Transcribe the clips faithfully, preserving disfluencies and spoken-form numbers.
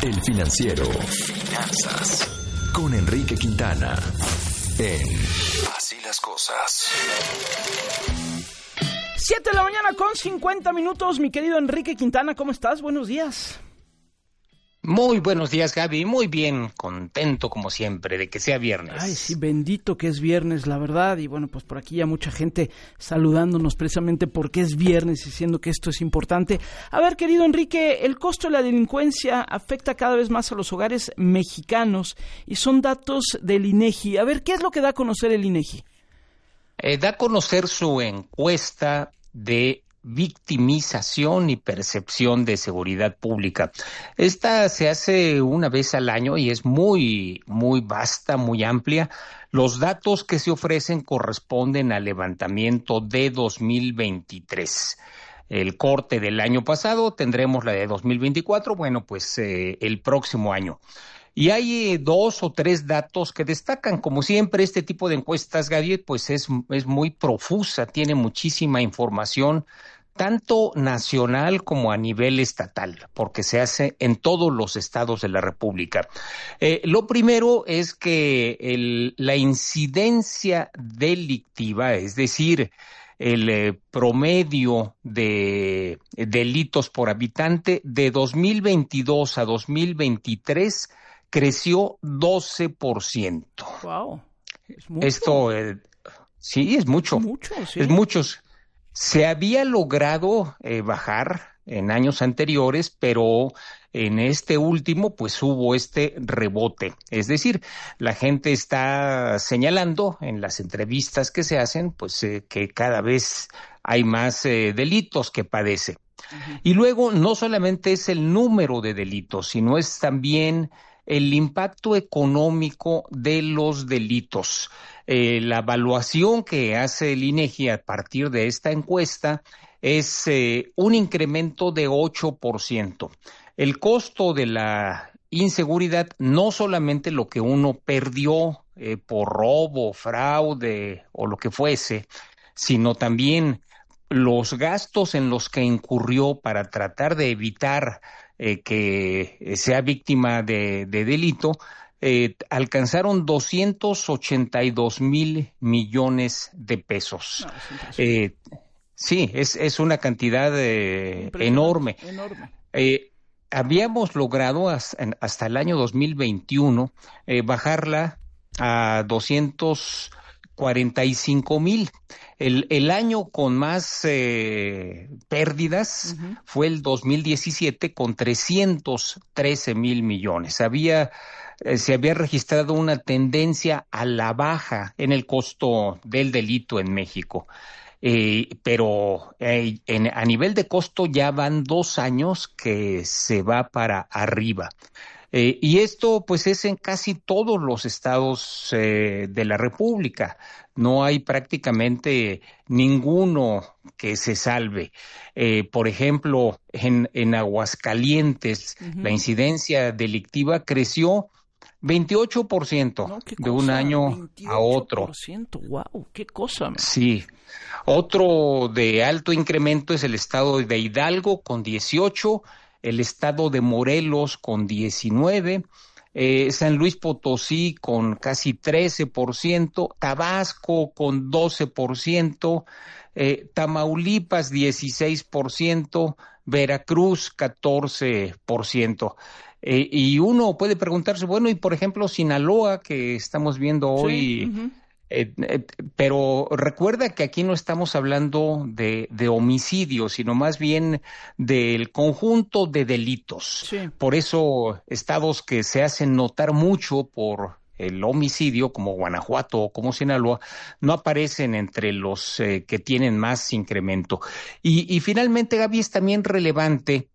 El Financiero. Finanzas. Con Enrique Quintana. En Así las Cosas. Siete de la mañana con cincuenta minutos, mi querido Enrique Quintana, ¿cómo estás? Buenos días. Muy buenos días, Gaby. Muy bien, contento como siempre de que sea viernes. Ay, sí, bendito que es viernes, la verdad. Y bueno, pues por aquí ya mucha gente saludándonos precisamente porque es viernes, diciendo que esto es importante. A ver, querido Enrique, el costo de la delincuencia afecta cada vez más a los hogares mexicanos y son datos del INEGI. A ver, ¿qué es lo que da a conocer el INEGI? Eh, da a conocer su encuesta de victimización y percepción de seguridad pública. Esta se hace una vez al año y es muy, muy vasta, muy amplia. Los datos que se ofrecen corresponden al levantamiento de dos mil veintitrés. El corte del año pasado, tendremos la de dos mil veinticuatro, bueno, pues eh, el próximo año. Y hay eh, dos o tres datos que destacan. Como siempre, este tipo de encuestas, Gaby, pues es, es muy profusa, tiene muchísima información, tanto nacional como a nivel estatal, porque se hace en todos los estados de la República. Eh, lo primero es que el, la incidencia delictiva, es decir, el eh, promedio de eh, delitos por habitante de dos mil veintidós a dos mil veintitrés creció doce por ciento. Wow, es mucho. Esto, eh, sí, es mucho. Es mucho, sí. Es mucho. Se había logrado eh, bajar en años anteriores, pero en este último, pues hubo este rebote. Es decir, la gente está señalando en las entrevistas que se hacen, pues eh, que cada vez hay más eh, delitos que padece. Uh-huh. Y luego, no solamente es el número de delitos, sino es también el impacto económico de los delitos. Eh, la evaluación que hace el INEGI a partir de esta encuesta es eh, un incremento de ocho por ciento. El costo de la inseguridad, no solamente lo que uno perdió eh, por robo, fraude o lo que fuese, sino también los gastos en los que incurrió para tratar de evitar eh, que sea víctima de, de delito, eh, alcanzaron doscientos ochenta y dos mil millones de pesos. No, es eh, sí, es, es una cantidad eh, enorme. enorme. Eh, habíamos logrado hasta, hasta el año dos mil veintiuno eh, bajarla a doscientos cuarenta y cinco mil. El, el año con más eh, pérdidas uh-huh. fue el dos mil diecisiete con trescientos trece mil millones. Había, eh, se había registrado una tendencia a la baja en el costo del delito en México. Eh, pero eh, en, a nivel de costo ya van dos años que se va para arriba. Eh, y esto pues es en casi todos los estados eh, de la República. No hay prácticamente ninguno que se salve. Eh, por ejemplo, en, en Aguascalientes, uh-huh. la incidencia delictiva creció veintiocho por ciento no, de un año a otro. veintiocho por ciento, wow, qué cosa. Man. Sí. Otro de alto incremento es el estado de Hidalgo con dieciocho, el estado de Morelos con diecinueve, eh, San Luis Potosí con casi trece por ciento, Tabasco con doce por ciento, eh, Tamaulipas dieciséis por ciento, Veracruz catorce por ciento. Eh, y uno puede preguntarse, bueno, y por ejemplo Sinaloa, que estamos viendo hoy, sí, uh-huh. eh, eh, pero recuerda que aquí no estamos hablando de, de homicidios, sino más bien del conjunto de delitos. Sí. Por eso estados que se hacen notar mucho por el homicidio, como Guanajuato o como Sinaloa, no aparecen entre los eh, que tienen más incremento. Y, y finalmente, Gaby, es también relevante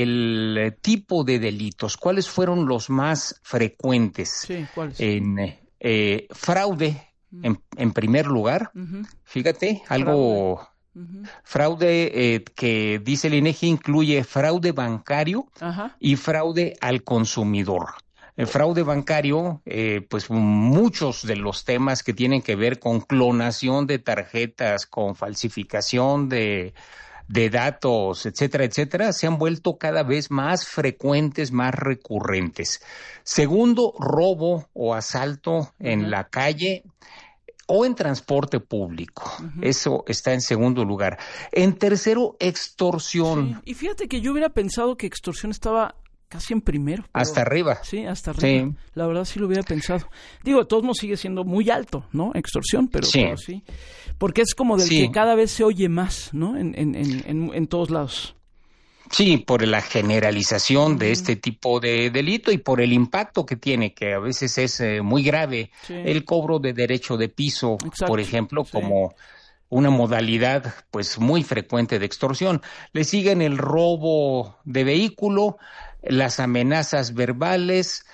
el tipo de delitos. ¿Cuáles fueron los más frecuentes? Sí, ¿cuáles? En eh, fraude, uh-huh. en, en primer lugar. Uh-huh. Fíjate, algo... Fraude. Uh-huh. Fraude eh, que dice el INEGI incluye fraude bancario uh-huh. y fraude al consumidor. El fraude bancario, eh, pues muchos de los temas que tienen que ver con clonación de tarjetas, con falsificación de de datos, etcétera, etcétera, se han vuelto cada vez más frecuentes, más recurrentes. Segundo, robo o asalto en uh-huh. la calle o en transporte público. Uh-huh. Eso está en segundo lugar. En tercero, extorsión. Sí. Y fíjate que yo hubiera pensado que extorsión estaba casi en primero. Pero, hasta arriba. Sí, hasta arriba. Sí. La verdad sí lo hubiera pensado. Digo, de todos modos sigue siendo muy alto, ¿no? Extorsión, pero sí. Pero sí. Porque es como del sí. que cada vez se oye más, ¿no? En, en, en, en, en todos lados. Sí, por la generalización de este tipo de delito y por el impacto que tiene, que a veces es eh, muy grave. Sí. El cobro de derecho de piso, Exacto. por ejemplo, sí. como una modalidad pues muy frecuente de extorsión. Le siguen el robo de vehículo, las amenazas verbales,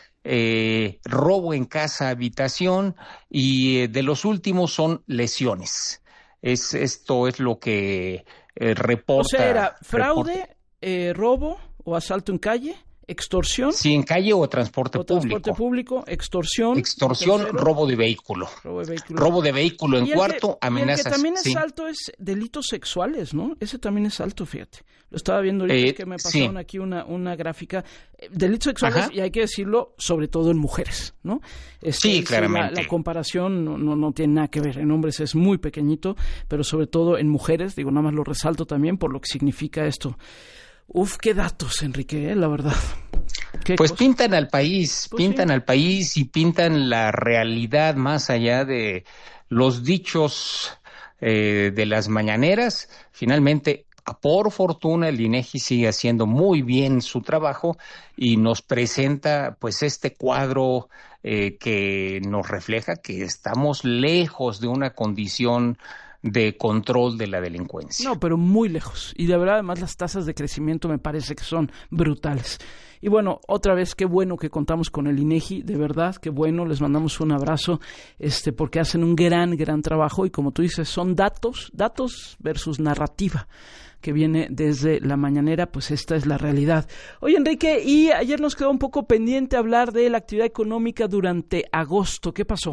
eh, robo en casa, habitación, y eh, de los últimos son lesiones. Es, esto es lo que eh, reporta. O sea, era fraude, reporta. Eh, robo o asalto en calle, extorsión. Sí, en calle o transporte o público. Transporte público, extorsión. Extorsión, tercero, robo de vehículo. Robo de vehículo. Robo de vehículo en cuarto, que, amenazas. Y el que también es sí. alto es delitos sexuales, ¿no? Ese también es alto, fíjate. Lo estaba viendo ahorita eh, que me pasaron sí. aquí una, una gráfica. Delitos sexuales, Ajá. y hay que decirlo, sobre todo en mujeres, ¿no? Este, sí, claramente. La, la comparación no, no, no tiene nada que ver. En hombres es muy pequeñito, pero sobre todo en mujeres, digo, nada más lo resalto también por lo que significa esto. Uf, qué datos, Enrique, ¿eh? La verdad. Pues cosa? pintan al país, pues pintan sí. al país y pintan la realidad más allá de los dichos eh, de las mañaneras. Finalmente, por fortuna, el INEGI sigue haciendo muy bien su trabajo y nos presenta pues este cuadro eh, que nos refleja que estamos lejos de una condición de control de la delincuencia. No, pero muy lejos. Y de verdad, además, las tasas de crecimiento me parece que son brutales. Y bueno, otra vez, qué bueno que contamos con el INEGI, de verdad, qué bueno, les mandamos un abrazo, este, porque hacen un gran, gran trabajo y como tú dices, son datos, datos versus narrativa que viene desde la mañanera, pues esta es la realidad. Oye, Enrique, y ayer nos quedó un poco pendiente hablar de la actividad económica durante agosto. ¿Qué pasó?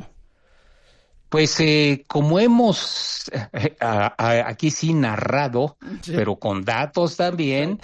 Pues eh, como hemos eh, a, a, aquí sí narrado, sí. pero con datos también,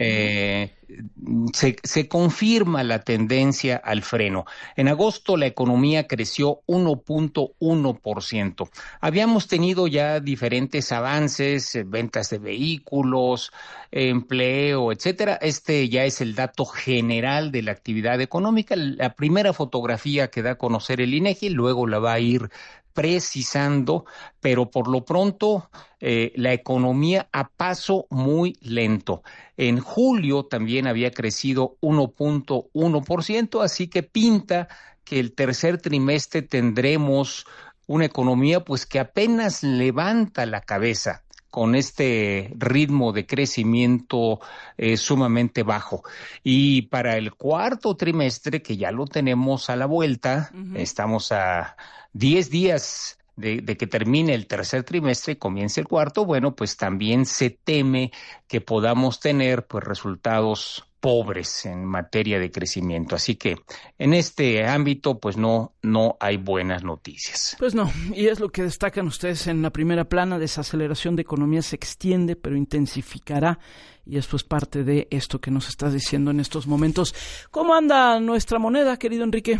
eh, se, se confirma la tendencia al freno. En agosto la economía creció uno punto uno por ciento. Habíamos tenido ya diferentes avances, eh, ventas de vehículos, eh, empleo, etcétera. Este ya es el dato general de la actividad económica. La primera fotografía que da a conocer el INEGI, luego la va a ir precisando, pero por lo pronto eh, la economía a paso muy lento. En julio también había crecido uno punto uno por ciento, así que pinta que el tercer trimestre tendremos una economía pues que apenas levanta la cabeza con este ritmo de crecimiento eh, sumamente bajo. Y para el cuarto trimestre, que ya lo tenemos a la vuelta, uh-huh. estamos a diez días de, de que termine el tercer trimestre y comience el cuarto, bueno, pues también se teme que podamos tener pues resultados pobres en materia de crecimiento. Así que en este ámbito pues no, no hay buenas noticias. Pues no, y es lo que destacan ustedes en la primera plana, desaceleración de economía se extiende pero intensificará y esto es parte de esto que nos estás diciendo en estos momentos. ¿Cómo anda nuestra moneda, querido Enrique?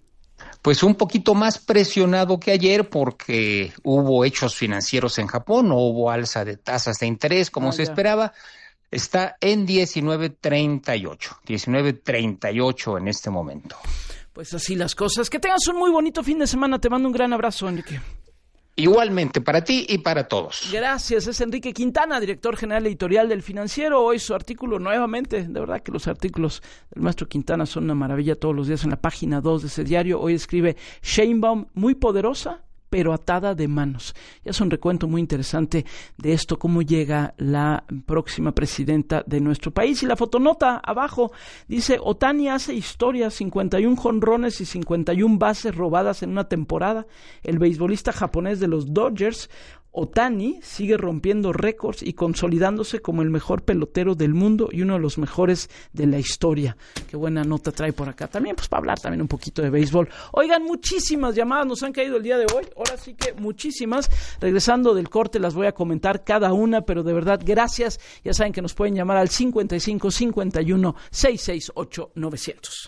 Pues un poquito más presionado que ayer porque hubo hechos financieros en Japón, no hubo alza de tasas de interés como ah, se ya. esperaba. Está en diecinueve treinta y ocho, diecinueve treinta y ocho en este momento. Pues así las cosas. Que tengas un muy bonito fin de semana. Te mando un gran abrazo, Enrique. Igualmente, para ti y para todos. Gracias, es Enrique Quintana, director general editorial del Financiero. Hoy su artículo nuevamente, de verdad que los artículos del maestro Quintana son una maravilla todos los días en la página dos de ese diario. Hoy escribe Sheinbaum, muy poderosa, pero atada de manos. Ya es un recuento muy interesante de esto, cómo llega la próxima presidenta de nuestro país. Y la fotonota abajo dice, Otani hace historia, cincuenta y uno jonrones y cincuenta y una bases robadas en una temporada. El beisbolista japonés de los Dodgers Ohtani sigue rompiendo récords y consolidándose como el mejor pelotero del mundo y uno de los mejores de la historia. Qué buena nota trae por acá. También, pues, para hablar también un poquito de béisbol. Oigan, muchísimas llamadas nos han caído el día de hoy. Ahora sí que muchísimas. Regresando del corte las voy a comentar cada una, pero de verdad, gracias. Ya saben que nos pueden llamar al cincuenta y cinco cincuenta y uno sesenta y seis ocho novecientos.